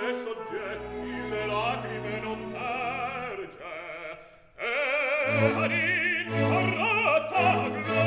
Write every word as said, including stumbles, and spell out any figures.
e soggetti le lacrime non terge, e ad incarrata gloria